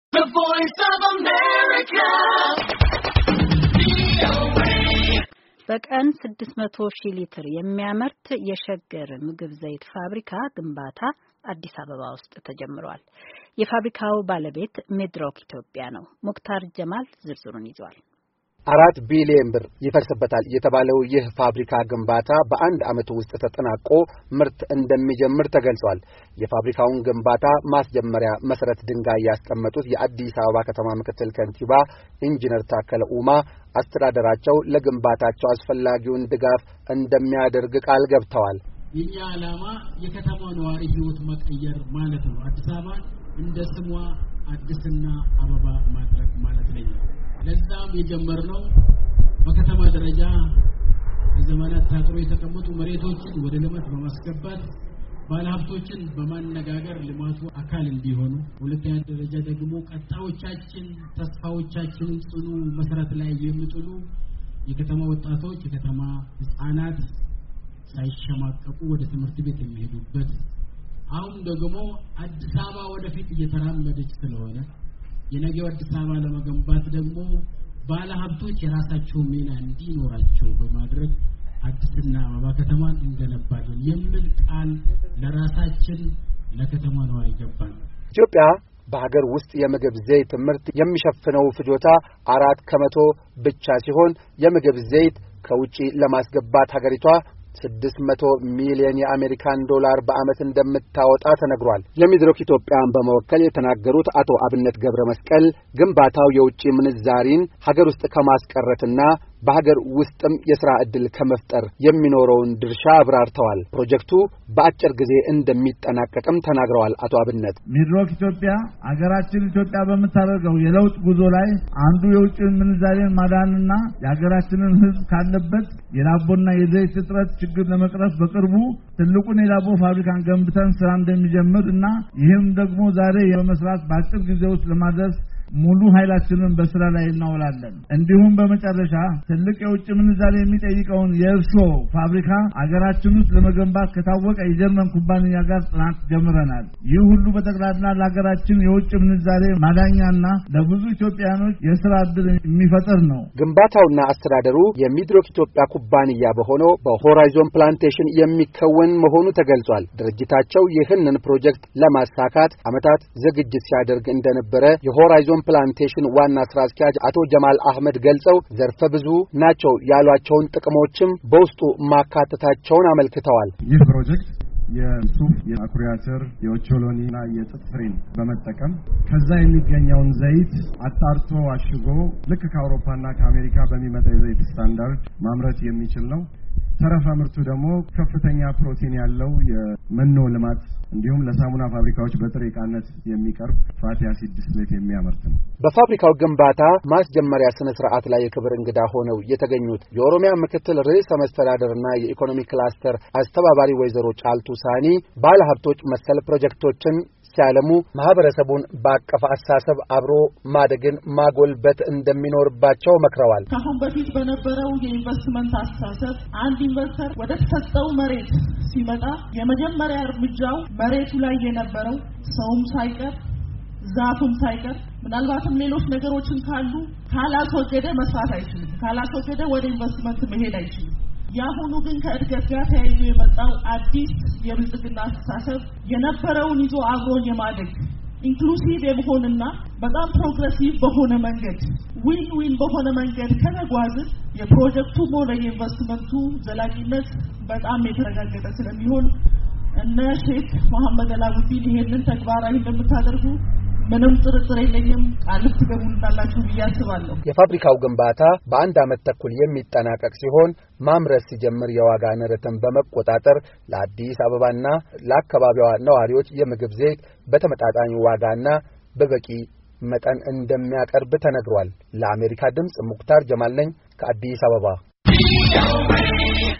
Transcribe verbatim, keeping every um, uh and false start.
The Voice of America. በቀን ስድስት መቶ ሺህ ሊትር የሚያመርት የሸገር ምግብ ዘይት ፋብሪካ ግንባታ አዲስ አበባ ውስጥ ተጀምሯል። የፋብሪካው ባለቤት ሚድሮክ ኢትዮጵያ ነው። ሙክታር ጀማል ዝርዝሩን ይዟል። አራት ቢሊዮን ብር ይፈርስበታል የተባለው ይህ ፋብሪካ ግንባታ በአንድ ዓመት ውስጥ ተጠናቆ ምርት እንደሚጀምር ተገልጿል። የፋብሪካውን ግንባታ ማስጀመሪያ መሰረት ድንጋይ ያስቀመጡት የአዲስ አበባ ከተማ ምክትል ከንቲባ ኢንጂነር ታከለ ኡማ አስተዳደራቸው ለግንባታቸው አስፈላጊውን ድጋፍ እንደሚያደርግ ቃል ገብተዋል። የኛ ዓላማ የከተማው ነዋሪ ህይወት መቀየር ማለት ነው። አዲስ አበባ እንደ ስሟ አዲስና አበባ ማድረግ ማለት ነው። ለዛም የጀመርነው በከተማ ደረጃ በዘመናት ታጥሮ የተቀመጡ መሬቶችን ወደ ልማት በማስገባት ባለሀብቶችን በማነጋገር ልማቱ አካል እንዲሆኑ፣ ሁለተኛ ደረጃ ደግሞ ቀጣዮቻችን ተስፋዎቻችንን ጽኑ መሰረት ላይ የሚጥሉ የከተማ ወጣቶች፣ የከተማ ህፃናት ሳይሸማቀቁ ወደ ትምህርት ቤት የሚሄዱበት፣ አሁን ደግሞ አዲስ አበባ ወደፊት እየተራመደች ስለሆነ የነገው አዲስ አበባ ለመገንባት ደግሞ ባለሀብቶች የራሳቸው ሚና እንዲኖራቸው በማድረግ አዲስና አበባ ከተማን እንገነባለን የሚል ቃል ለራሳችን ለከተማ ነዋሪ ይገባል። ኢትዮጵያ በሀገር ውስጥ የምግብ ዘይት ምርት የሚሸፍነው ፍጆታ አራት ከመቶ ብቻ ሲሆን የምግብ ዘይት ከውጪ ለማስገባት ሀገሪቷ ስድስት መቶ ሚሊዮን የአሜሪካን ዶላር በአመት እንደምታወጣ ተነግሯል። የሚድሮክ ኢትዮጵያን በመወከል የተናገሩት አቶ አብነት ገብረ መስቀል ግንባታው የውጪ ምንዛሪን ሀገር ውስጥ ከማስቀረትና በሀገር ውስጥም የሥራ ዕድል ከመፍጠር የሚኖረውን ድርሻ አብራርተዋል። ፕሮጀክቱ በአጭር ጊዜ እንደሚጠናቀቅም ተናግረዋል። አቶ አብነት ሚድሮክ ኢትዮጵያ ሀገራችን ኢትዮጵያ በምታደርገው የለውጥ ጉዞ ላይ አንዱ የውጭ ምንዛሬን ማዳንና የሀገራችንን ሕዝብ ካለበት የዳቦና የዘይት እጥረት ችግር ለመቅረፍ በቅርቡ ትልቁን የዳቦ ፋብሪካን ገንብተን ስራ እንደሚጀምር እና ይህም ደግሞ ዛሬ በመስራት በአጭር ጊዜ ውስጥ ለማድረስ ሙሉ ኃይላችንን በስራ ላይ እናውላለን። እንዲሁም በመጨረሻ ትልቅ የውጭ ምንዛሬ የሚጠይቀውን የእርሾ ፋብሪካ አገራችን ውስጥ ለመገንባት ከታወቀ የጀርመን ኩባንያ ጋር ጥናት ጀምረናል። ይህ ሁሉ በጠቅላላ ለሀገራችን የውጭ ምንዛሬ ማዳኛና ለብዙ ኢትዮጵያኖች የስራ ዕድል የሚፈጥር ነው። ግንባታውና አስተዳደሩ የሚድሮክ ኢትዮጵያ ኩባንያ በሆነው በሆራይዞን ፕላንቴሽን የሚከወን መሆኑ ተገልጿል። ድርጅታቸው ይህንን ፕሮጀክት ለማሳካት ዓመታት ዝግጅት ሲያደርግ እንደነበረ የሆራይዞን ፕላንቴሽን ዋና ስራ አስኪያጅ አቶ ጀማል አህመድ ገልጸው ዘርፈ ብዙ ናቸው ያሏቸውን ጥቅሞችም በውስጡ ማካተታቸውን አመልክተዋል። ይህ ፕሮጀክት የሱፍ፣ የአኩሪ አተር፣ የኦቾሎኒና የጥጥ ፍሬን በመጠቀም ከዛ የሚገኘውን ዘይት አጣርቶ አሽጎ ልክ ከአውሮፓና ከአሜሪካ በሚመጣ የዘይት ስታንዳርድ ማምረት የሚችል ነው። ተረፈ ምርቱ ደግሞ ከፍተኛ ፕሮቲን ያለው የመኖ ልማት እንዲሁም ለሳሙና ፋብሪካዎች በጥሬ ዕቃነት የሚቀርብ ፋቲ አሲድ ዲስሌት የሚያመርት ነው። በፋብሪካው ግንባታ ማስጀመሪያ ስነ ስርዓት ላይ የክብር እንግዳ ሆነው የተገኙት የኦሮሚያ ምክትል ርዕሰ መስተዳድርና የኢኮኖሚ ክላስተር አስተባባሪ ወይዘሮ ጫልቱ ሳኒ ባለሀብቶች መሰል ፕሮጀክቶችን ሲያለሙ ማህበረሰቡን በአቀፍ አሳሰብ አብሮ ማደግን ማጎልበት እንደሚኖርባቸው መክረዋል። ከአሁን በፊት በነበረው የኢንቨስትመንት አስተሳሰብ አንድ ኢንቨስተር ወደ ተሰጠው መሬት ሲመጣ የመጀመሪያ እርምጃው መሬቱ ላይ የነበረው ሰውም ሳይቀር ዛፉም ሳይቀር ምናልባትም ሌሎች ነገሮችን ካሉ ካላስወገደ መስራት አይችልም። ካላስወገደ ወደ ኢንቨስትመንት መሄድ አይችልም። ያሁኑ ግን ከእድገት ጋር ተያይዞ የመጣው አዲስ የብልጽግና አስተሳሰብ የነበረውን ይዞ አብሮን የማደግ ኢንክሉሲቭ የመሆንና በጣም ፕሮግሬሲቭ በሆነ መንገድ ዊን ዊን በሆነ መንገድ ከተጓዝን የፕሮጀክቱም ሆነ የኢንቨስትመንቱ ዘላቂነት በጣም የተረጋገጠ ስለሚሆን እነ ሼክ መሐመድ አላሙዲን ይሄንን ተግባራዊ እንደምታደርጉ ምንም ጥርጥር የለኝም። ቃል ትገቡልናላችሁ ብዬ አስባለሁ። የፋብሪካው ግንባታ በአንድ ዓመት ተኩል የሚጠናቀቅ ሲሆን ማምረት ሲጀምር የዋጋ ንረትን በመቆጣጠር ለአዲስ አበባና ለአካባቢዋ ነዋሪዎች የምግብ ዘይት በተመጣጣኝ ዋጋና በበቂ መጠን እንደሚያቀርብ ተነግሯል። ለአሜሪካ ድምጽ ሙክታር ጀማል ነኝ ከአዲስ አበባ።